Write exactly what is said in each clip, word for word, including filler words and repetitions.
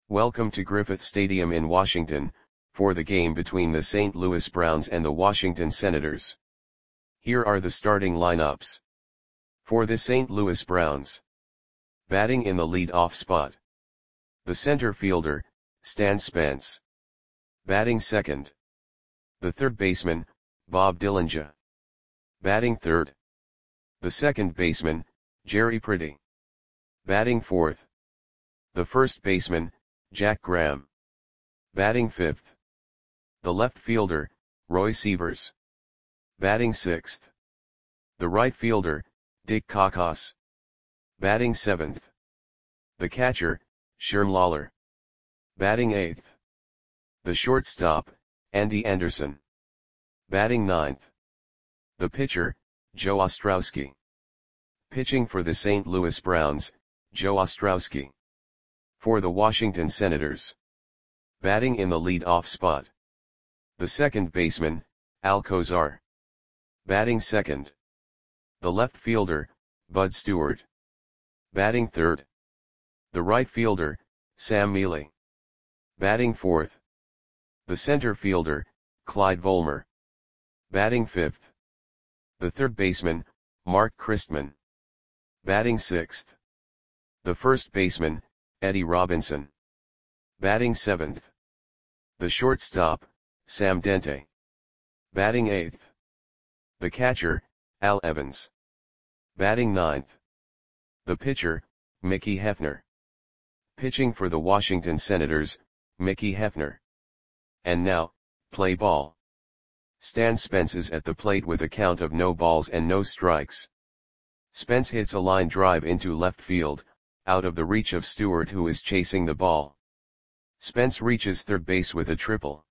Welcome to Griffith Stadium in Washington, for the game between the Saint Louis Browns and the Washington Senators. Here are the starting lineups. For the Saint Louis Browns. Batting in the lead-off spot. The center fielder, Stan Spence. Batting second. The third baseman, Bob Dillinger. Batting third. The second baseman, Jerry Pretty. Batting fourth. The first baseman, Jack Graham. Batting fifth. The left fielder, Roy Sievers. Batting sixth. The right fielder, Dick Kakos. Batting seventh. The catcher, Sherm Lawler. Batting eighth. The shortstop, Andy Anderson. Batting ninth. The pitcher, Joe Ostrowski. Pitching for the Saint Louis Browns, Joe Ostrowski. For the Washington Senators. Batting in the lead-off spot. The second baseman, Al Kozar. Batting second. The left fielder, Bud Stewart. Batting third. The right fielder, Sam Mealy. Batting fourth. The center fielder, Clyde Volmer. Batting fifth. The third baseman, Mark Christman. Batting sixth. The first baseman, Eddie Robinson. Batting seventh. The shortstop, Sam Dente. Batting eighth. The catcher, Al Evans. Batting ninth. The pitcher, Mickey Hefner. Pitching for the Washington Senators, Mickey Hefner. And now, play ball. Stan Spence is at the plate with a count of no balls and no strikes. Spence hits a line drive into left field, out of the reach of Stewart, who is chasing the ball. Spence reaches third base with a triple.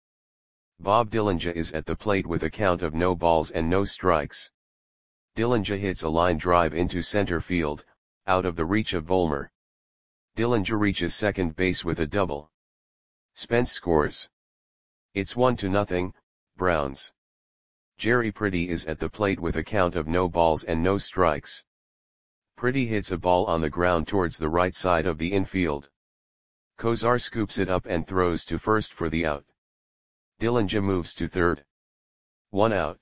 Bob Dillinger is at the plate with a count of no balls and no strikes. Dillinger hits a line drive into center field, out of the reach of Volmer. Dillinger reaches second base with a double. Spence scores. It's one to nothing, Browns. Jerry Pretty is at the plate with a count of no balls and no strikes. Pretty hits a ball on the ground towards the right side of the infield. Kozar scoops it up and throws to first for the out. Dillinger moves to third. One out.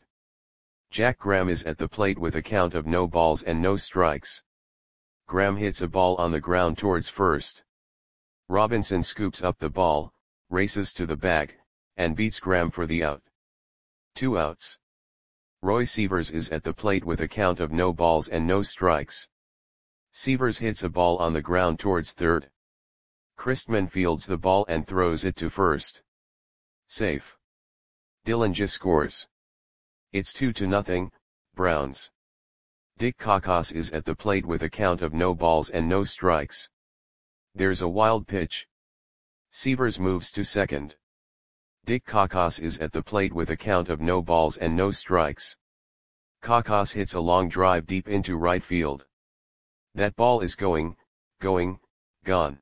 Jack Graham is at the plate with a count of no balls and no strikes. Graham hits a ball on the ground towards first. Robinson scoops up the ball, races to the bag, and beats Graham for the out. Two outs. Roy Sievers is at the plate with a count of no balls and no strikes. Sievers hits a ball on the ground towards third. Christman fields the ball and throws it to first. Safe. Dillinger scores. It's two to nothing, Browns. Dick Kakos is at the plate with a count of no balls and no strikes. There's a wild pitch. Sievers moves to second. Dick Kakos is at the plate with a count of no balls and no strikes. Kakos hits a long drive deep into right field. That ball is going, going, gone.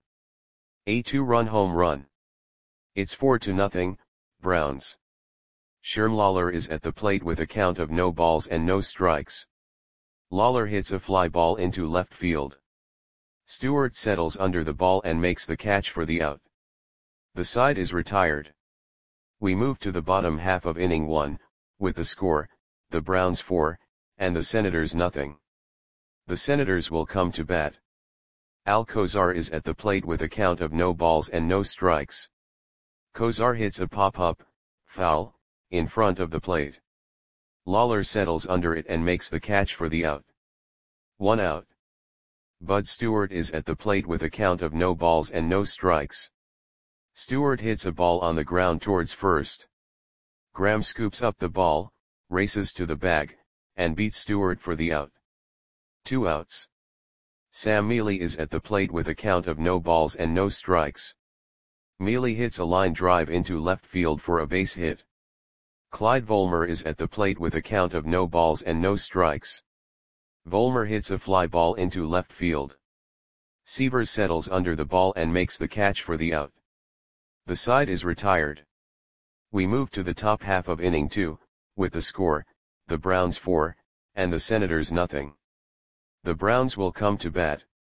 A two-run home run. It's four to nothing, Browns. Sherm Lawler is at the plate with a count of no balls and no strikes. Lawler hits a fly ball into left field. Stewart settles under the ball and makes the catch for the out. The side is retired. We move to the bottom half of inning one, with the score, the Browns four, and the Senators nothing. The Senators will come to bat. Al Kozar is at the plate with a count of no balls and no strikes. Kozar hits a pop-up, foul, in front of the plate. Lawler settles under it and makes the catch for the out. One out. Bud Stewart is at the plate with a count of no balls and no strikes. Stewart hits a ball on the ground towards first. Graham scoops up the ball, races to the bag, and beats Stewart for the out. Two outs. Sam Mealy is at the plate with a count of no balls and no strikes. Mealy hits a line drive into left field for a base hit. Clyde Volmer is at the plate with a count of no balls and no strikes. Volmer hits a fly ball into left field. Sievers settles under the ball and makes the catch for the out. The side is retired. We move to the top half of inning two, with the score, the Browns four, and the Senators nothing. The Browns will come to bat.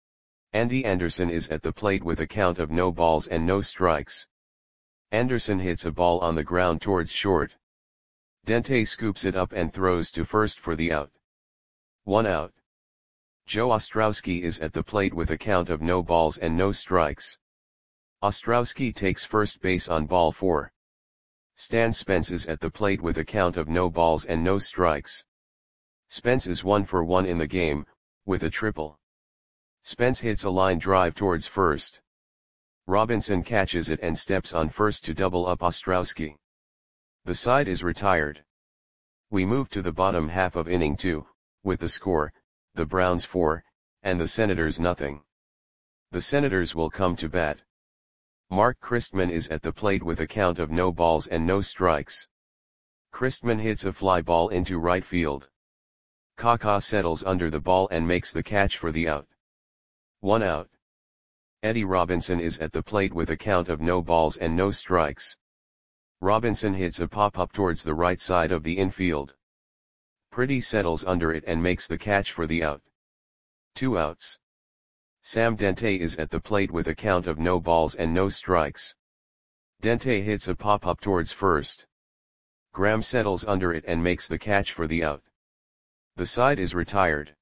Andy Anderson is at the plate with a count of no balls and no strikes. Anderson hits a ball on the ground towards short. Dente scoops it up and throws to first for the out. One out. Joe Ostrowski is at the plate with a count of no balls and no strikes. Ostrowski takes first base on ball four. Stan Spence is at the plate with a count of no balls and no strikes. Spence is one for one in the game, with a triple. Spence hits a line drive towards first. Robinson catches it and steps on first to double up Ostrowski. The side is retired. We move to the bottom half of inning two, with the score, the Browns four, and the Senators nothing. The Senators will come to bat. Mark Christman is at the plate with a count of no balls and no strikes. Christman hits a fly ball into right field. Kaká settles under the ball and makes the catch for the out. One out. Eddie Robinson is at the plate with a count of no balls and no strikes. Robinson hits a pop-up towards the right side of the infield. Pretty settles under it and makes the catch for the out. Two outs. Sam Dente is at the plate with a count of no balls and no strikes. Dente hits a pop-up towards first. Graham settles under it and makes the catch for the out. The side is retired.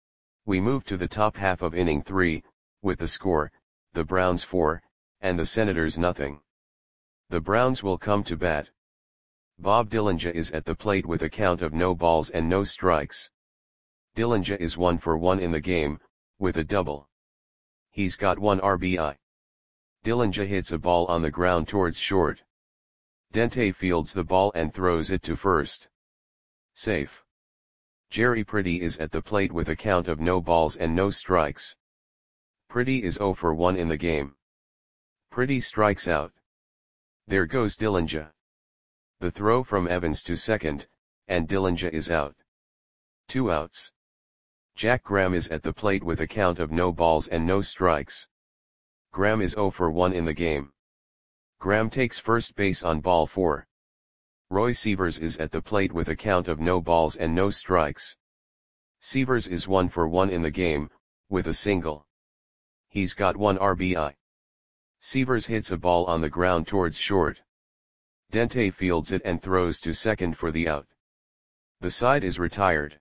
We move to the top half of inning three, with the score, the Browns four, and the Senators nothing. The Browns will come to bat. Bob Dillinger is at the plate with a count of no balls and no strikes. Dillinger is one for one in the game, with a double. He's got one R B I. Dillinger hits a ball on the ground towards short. Dente fields the ball and throws it to first. Safe. Jerry Pretty is at the plate with a count of no balls and no strikes. Pretty is zero for one in the game. Pretty strikes out. There goes Dillinger. The throw from Evans to second, and Dillinger is out. Two outs. Jack Graham is at the plate with a count of no balls and no strikes. Graham is zero for one in the game. Graham takes first base on ball four. Roy Sievers is at the plate with a count of no balls and no strikes. Sievers is one for one in the game, with a single. He's got one R B I. Sievers hits a ball on the ground towards short. Dente fields it and throws to second for the out. The side is retired.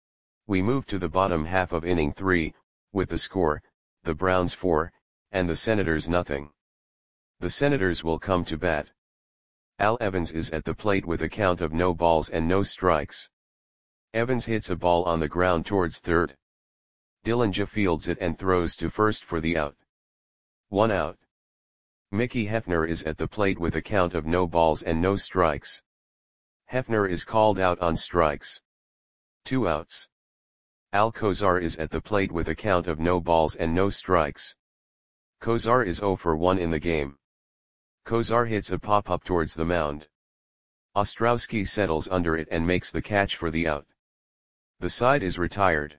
We move to the bottom half of inning three, with the score, the Browns four, and the Senators nothing. The Senators will come to bat. Al Evans is at the plate with a count of no balls and no strikes. Evans hits a ball on the ground towards third. Dillinger fields it and throws to first for the out. One out. Mickey Hefner is at the plate with a count of no balls and no strikes. Hefner is called out on strikes. Two outs. Al Kozar is at the plate with a count of no balls and no strikes. Kozar is zero for one in the game. Kozar hits a pop-up towards the mound. Ostrowski settles under it and makes the catch for the out. The side is retired.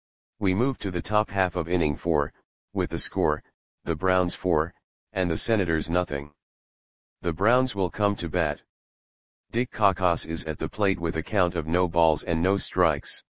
We move to the top half of inning four, with the score, the Browns four, and the Senators nothing. The Browns will come to bat. Dick Kakas is at the plate with a count of no balls and no strikes.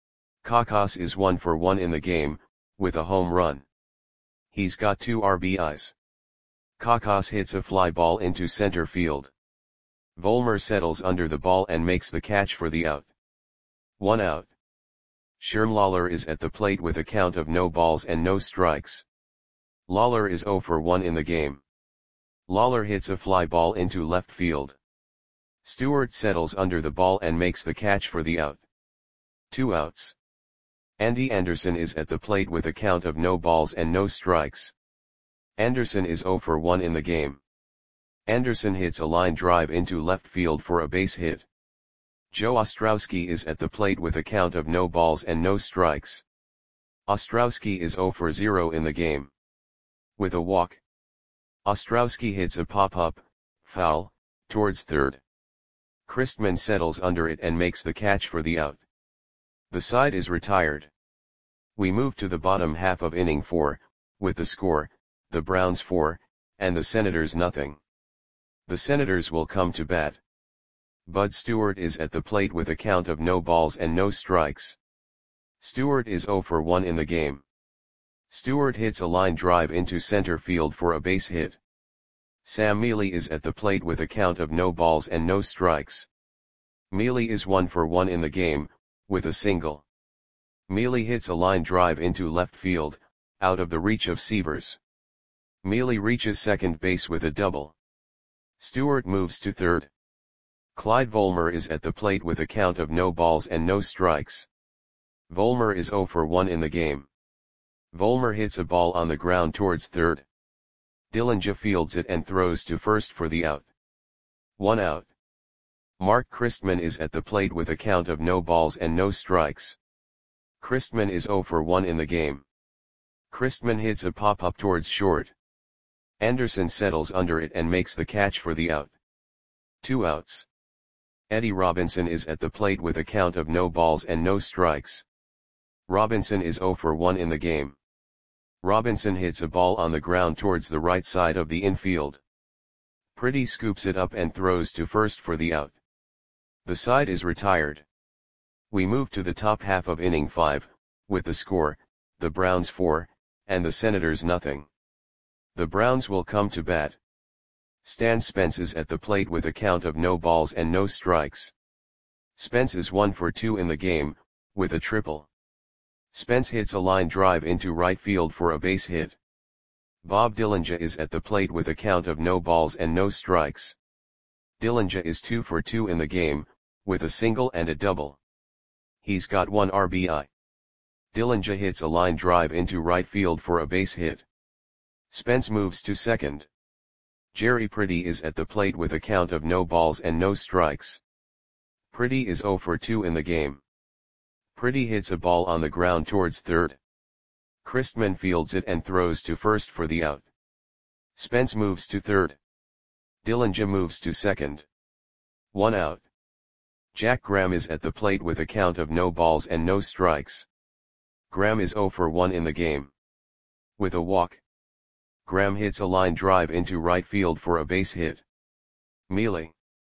Kakas is one for one in the game, with a home run. He's got two R B Is. Kakas hits a fly ball into center field. Volmer settles under the ball and makes the catch for the out. One out. Sherm Lawler is at the plate with a count of no balls and no strikes. Lawler is zero for one in the game. Lawler hits a fly ball into left field. Stewart settles under the ball and makes the catch for the out. Two outs. Andy Anderson is at the plate with a count of no balls and no strikes. Anderson is zero for one in the game. Anderson hits a line drive into left field for a base hit. Joe Ostrowski is at the plate with a count of no balls and no strikes. Ostrowski is zero for zero in the game. With a walk. Ostrowski hits a pop-up, foul, towards third. Christman settles under it and makes the catch for the out. The side is retired. We move to the bottom half of inning four, with the score, the Browns four, and the Senators nothing. The Senators will come to bat. Bud Stewart is at the plate with a count of no balls and no strikes. Stewart is zero for one in the game. Stewart hits a line drive into center field for a base hit. Sam Mele is at the plate with a count of no balls and no strikes. Mele is one for one in the game, with a single. Mele hits a line drive into left field, out of the reach of Sievers. Mele reaches second base with a double. Stewart moves to third. Clyde Volmer is at the plate with a count of no balls and no strikes. Volmer is zero for one in the game. Volmer hits a ball on the ground towards third. Dillinger fields it and throws to first for the out. One out. Mark Christman is at the plate with a count of no balls and no strikes. Christman is zero for one in the game. Christman hits a pop-up towards short. Anderson settles under it and makes the catch for the out. Two outs. Eddie Robinson is at the plate with a count of no balls and no strikes. Robinson is zero for one in the game. Robinson hits a ball on the ground towards the right side of the infield. Pretty scoops it up and throws to first for the out. The side is retired. We move to the top half of inning five, with the score, the Browns four, and the Senators nothing. The Browns will come to bat. Stan Spence is at the plate with a count of no balls and no strikes. Spence is one for two in the game, with a triple. Spence hits a line drive into right field for a base hit. Bob Dillinger is at the plate with a count of no balls and no strikes. Dillinger is two for two in the game, with a single and a double. He's got one R B I. Dillinger hits a line drive into right field for a base hit. Spence moves to second. Jerry Pretty is at the plate with a count of no balls and no strikes. Pretty is zero for two in the game. Pretty hits a ball on the ground towards third. Christman fields it and throws to first for the out. Spence moves to third. Dillinger moves to second. One out. Jack Graham is at the plate with a count of no balls and no strikes. Graham is zero for one in the game. With a walk. Graham hits a line drive into right field for a base hit. Mele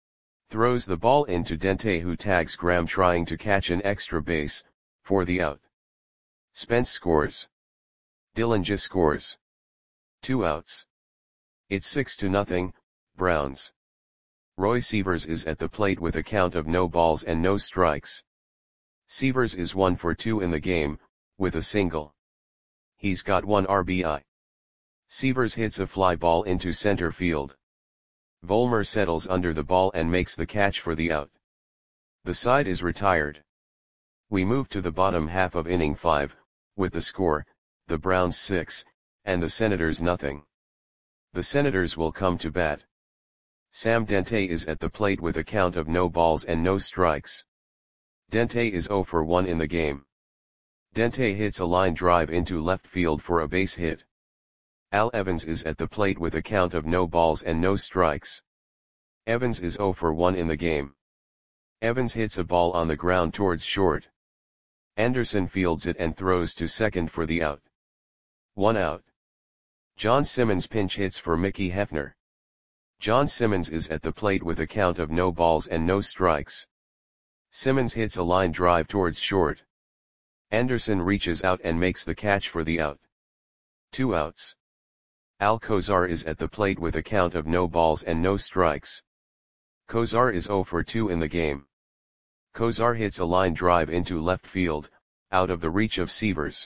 throws the ball into Dente, who tags Graham trying to catch an extra base, for the out. Spence scores. Dillinger scores. Two outs. It's six to nothing, Browns. Roy Sievers is at the plate with a count of no balls and no strikes. Sievers is one for two in the game, with a single. He's got one R B I. Sievers hits a fly ball into center field. Volmer settles under the ball and makes the catch for the out. The side is retired. We move to the bottom half of inning five, with the score, the Browns six, and the Senators nothing. The Senators will come to bat. Sam Dente is at the plate with a count of no balls and no strikes. Dente is zero for one in the game. Dente hits a line drive into left field for a base hit. Al Evans is at the plate with a count of no balls and no strikes. Evans is zero for one in the game. Evans hits a ball on the ground towards short. Anderson fields it and throws to second for the out. One out. John Simmons pinch hits for Mickey Hefner. John Simmons is at the plate with a count of no balls and no strikes. Simmons hits a line drive towards short. Anderson reaches out and makes the catch for the out. Two outs. Al Kozar is at the plate with a count of no balls and no strikes. Kozar is zero for two in the game. Kozar hits a line drive into left field, out of the reach of Sievers.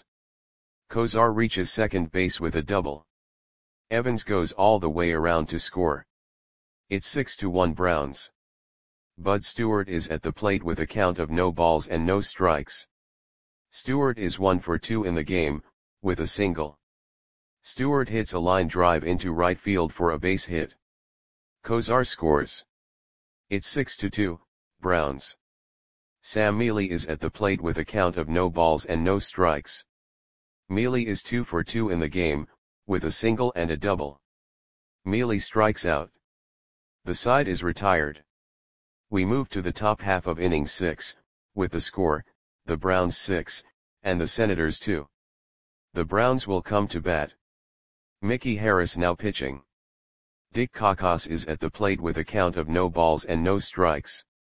Kozar reaches second base with a double. Evans goes all the way around to score. It's six to one Browns. Bud Stewart is at the plate with a count of no balls and no strikes. Stewart is one for two in the game, with a single. Stewart hits a line drive into right field for a base hit. Kozar scores. It's six to two, Browns. Sam Mele is at the plate with a count of no balls and no strikes. Mele is two for two in the game, with a single and a double. Mele strikes out. The side is retired. We move to the top half of inning six, with the score, the Browns six, and the Senators two. The Browns will come to bat. Mickey Harris now pitching. Dick Kakos is at the plate with a count of no balls and no strikes.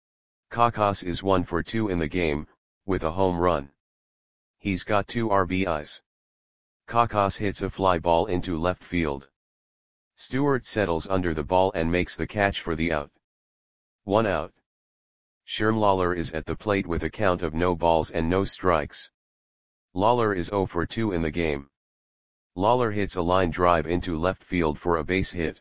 Kakos is one for two in the game, with a home run. He's got two R B Is. Kakas hits a fly ball into left field. Stewart settles under the ball and makes the catch for the out. One out. Sherm Lawler is at the plate with a count of no balls and no strikes. Lawler is zero for two in the game. Lawler hits a line drive into left field for a base hit.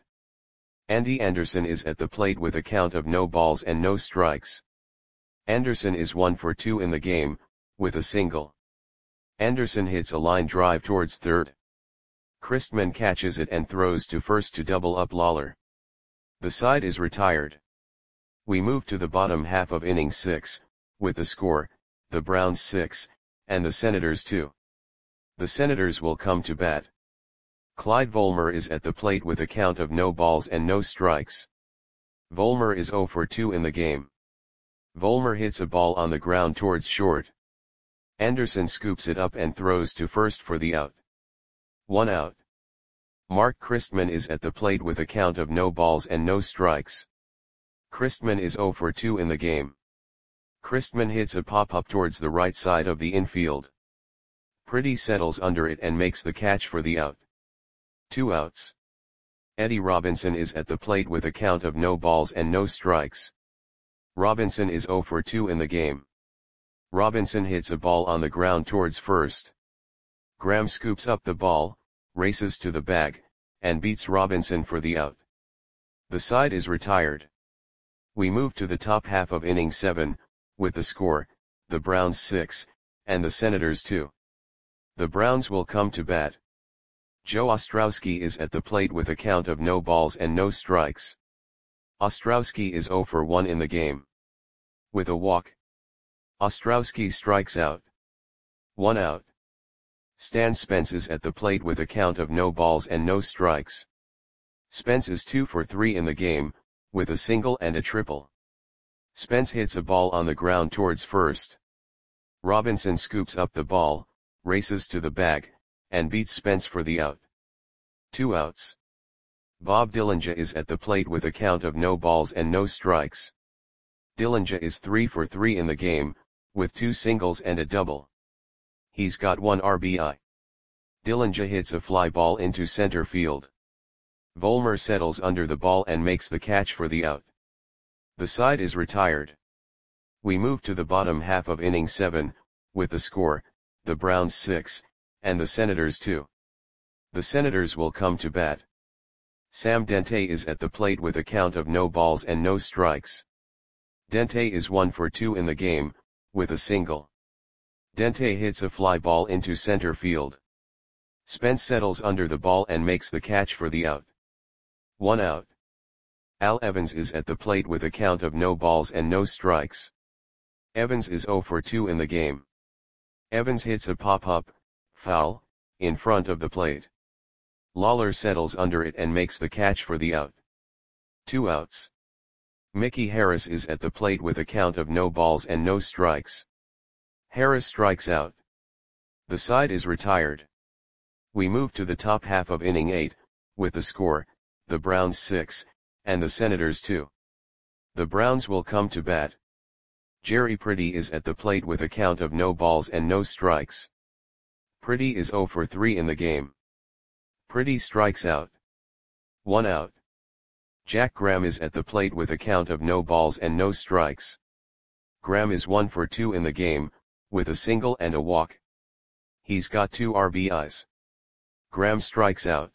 Andy Anderson is at the plate with a count of no balls and no strikes. Anderson is one for two in the game, with a single. Anderson hits a line drive towards third. Christman catches it and throws to first to double up Lawler. The side is retired. We move to the bottom half of inning six, with the score, the Browns six, and the Senators two. The Senators will come to bat. Clyde Volmer is at the plate with a count of no balls and no strikes. Volmer is zero for two in the game. Volmer hits a ball on the ground towards short. Anderson scoops it up and throws to first for the out. One out. Mark Christman is at the plate with a count of no balls and no strikes. Christman is zero for two in the game. Christman hits a pop-up towards the right side of the infield. Pretty settles under it and makes the catch for the out. Two outs. Eddie Robinson is at the plate with a count of no balls and no strikes. Robinson is zero for two in the game. Robinson hits a ball on the ground towards first. Graham scoops up the ball, races to the bag, and beats Robinson for the out. The side is retired. We move to the top half of inning seven, with the score, the Browns six, and the Senators two. The Browns will come to bat. Joe Ostrowski is at the plate with a count of no balls and no strikes. Ostrowski is zero for one in the game. With a walk, Ostrowski strikes out. One out. Stan Spence is at the plate with a count of no balls and no strikes. Spence is two for three in the game, with a single and a triple. Spence hits a ball on the ground towards first. Robinson scoops up the ball, races to the bag, and beats Spence for the out. Two outs. Bob Dillinger is at the plate with a count of no balls and no strikes. Dillinger is three for three in the game, with two singles and a double. He's got one R B I. Dillinger hits a fly ball into center field. Volmer settles under the ball and makes the catch for the out. The side is retired. We move to the bottom half of inning seven, with the score, the Browns six, and the Senators two. The Senators will come to bat. Sam Dente is at the plate with a count of no balls and no strikes. Dente is one for two in the game, with a single. Dente hits a fly ball into center field. Spence settles under the ball and makes the catch for the out. One out. Al Evans is at the plate with a count of no balls and no strikes. Evans is zero for two in the game. Evans hits a pop-up, foul, in front of the plate. Lawler settles under it and makes the catch for the out. Two outs. Mickey Harris is at the plate with a count of no balls and no strikes. Harris strikes out. The side is retired. We move to the top half of inning eight, with the score, the Browns six, and the Senators two. The Browns will come to bat. Jerry Pretty is at the plate with a count of no balls and no strikes. Pretty is zero for three in the game. Pretty strikes out. One out. Jack Graham is at the plate with a count of no balls and no strikes. Graham is one for two in the game, with a single and a walk. He's got two R B Is. Graham strikes out.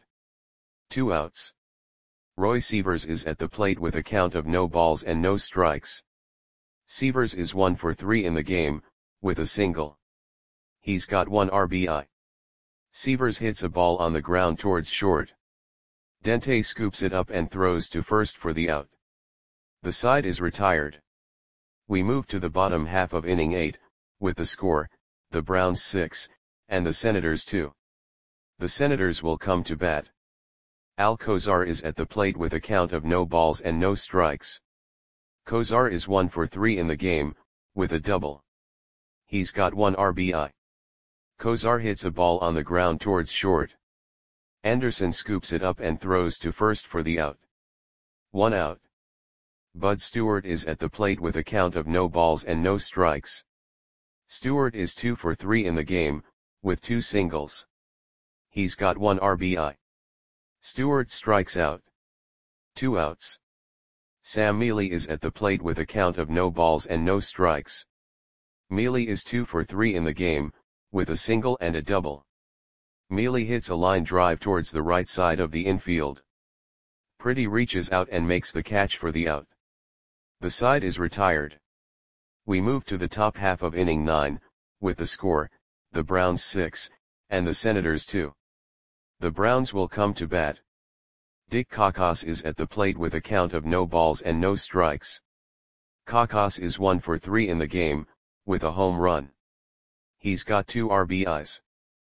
Two outs. Roy Sievers is at the plate with a count of no balls and no strikes. Sievers is one for three in the game, with a single. He's got one R B I. Sievers hits a ball on the ground towards short. Dente scoops it up and throws to first for the out. The side is retired. We move to the bottom half of inning eight, with the score, the Browns six, and the Senators two. The Senators will come to bat. Al Kozar is at the plate with a count of no balls and no strikes. Kozar is one for three in the game, with a double. He's got one R B I. Kozar hits a ball on the ground towards short. Anderson scoops it up and throws to first for the out. One out. Bud Stewart is at the plate with a count of no balls and no strikes. Stewart is two for three in the game, with two singles. He's got one R B I. Stewart strikes out. Two outs. Sam Mealy is at the plate with a count of no balls and no strikes. Mealy is two for three in the game, with a single and a double. Mealy hits a line drive towards the right side of the infield. Pretty reaches out and makes the catch for the out. The side is retired. We move to the top half of inning nine, with the score, the Browns six, and the Senators two. The Browns will come to bat. Dick Kakos is at the plate with a count of no balls and no strikes. Kakos is one for three in the game, with a home run. He's got two R B Is.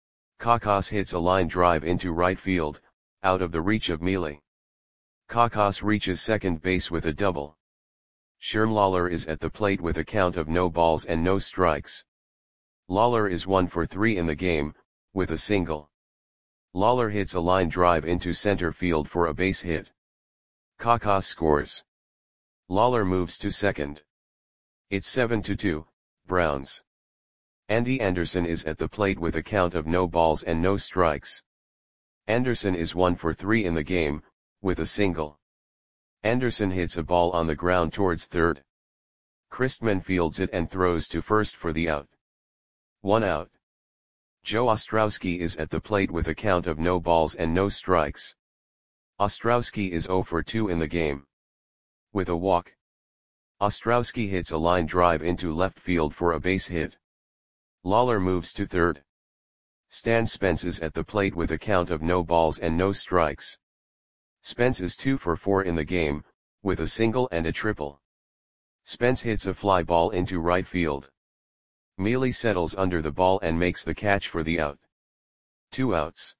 Kakos hits a line drive into right field, out of the reach of Mealy. Kakos reaches second base with a double. Sherm Lawler is at the plate with a count of no balls and no strikes. Lawler is one for three in the game, with a single. Lawler hits a line drive into center field for a base hit. Kakos scores. Lawler moves to second. It's seven to two, Browns. Andy Anderson is at the plate with a count of no balls and no strikes. Anderson is one for three in the game, with a single. Anderson hits a ball on the ground towards third. Christman fields it and throws to first for the out. One out. Joe Ostrowski is at the plate with a count of no balls and no strikes. Ostrowski is zero for two in the game. With a walk. Ostrowski hits a line drive into left field for a base hit. Lawler moves to third. Stan Spence is at the plate with a count of no balls and no strikes. Spence is two for four in the game, with a single and a triple. Spence hits a fly ball into right field. Mealy settles under the ball and makes the catch for the out. Two outs.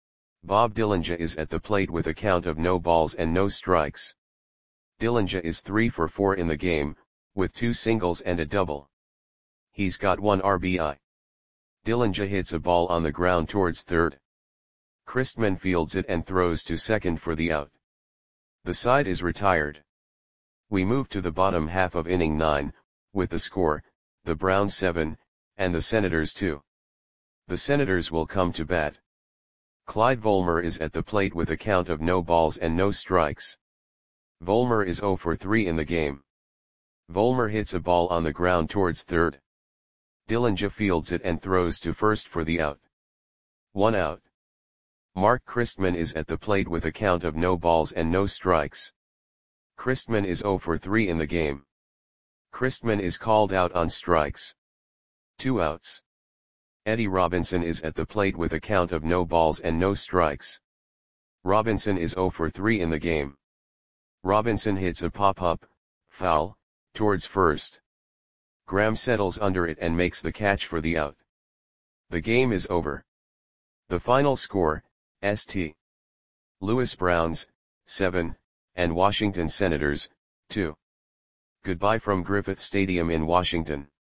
Bob Dillinger is at the plate with a count of no balls and no strikes. Dillinger is three for four in the game, with two singles and a double. He's got one R B I. Dillinger hits a ball on the ground towards third. Christman fields it and throws to second for the out. The side is retired. We move to the bottom half of inning nine, with the score, the Browns seven, and the Senators two. The Senators will come to bat. Clyde Volmer is at the plate with a count of no balls and no strikes. Volmer is zero for three in the game. Volmer hits a ball on the ground towards third. Dillinger fields it and throws to first for the out. One out. Mark Christman is at the plate with a count of no balls and no strikes. Christman is zero for three in the game. Christman is called out on strikes. Two outs. Eddie Robinson is at the plate with a count of no balls and no strikes. Robinson is zero for three in the game. Robinson hits a pop-up, foul, towards first. Graham settles under it and makes the catch for the out. The game is over. The final score, Saint Louis Browns, seven, and Washington Senators, two. Goodbye from Griffith Stadium in Washington.